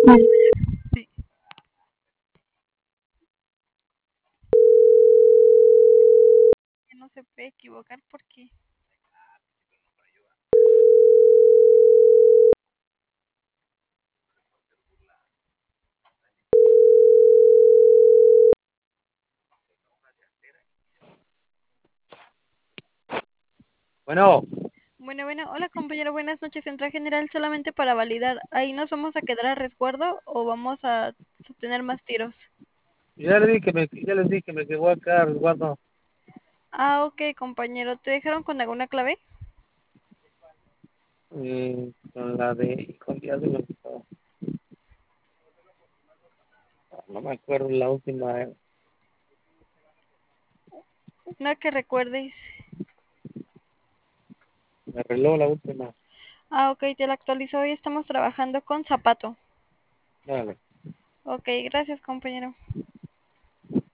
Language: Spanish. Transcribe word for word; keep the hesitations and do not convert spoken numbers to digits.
Sí. Que no se puede equivocar porque Bueno, bueno, bueno, hola compañero, buenas noches. Central General solamente para validar. ¿Ahí nos vamos a quedar a resguardo o vamos a tener más tiros? ya le dije que me, ya les dije que me quedó acá resguardo. Ah, ok, compañero. ¿Te dejaron con alguna clave? Eh, con la de, con ya se me olvidó. No me acuerdo la última, eh, Una que recuerdes. me arregló la última. Ah, ok, te la actualizo. Hoy estamos trabajando con zapato. Dale. Ok, gracias, compañero.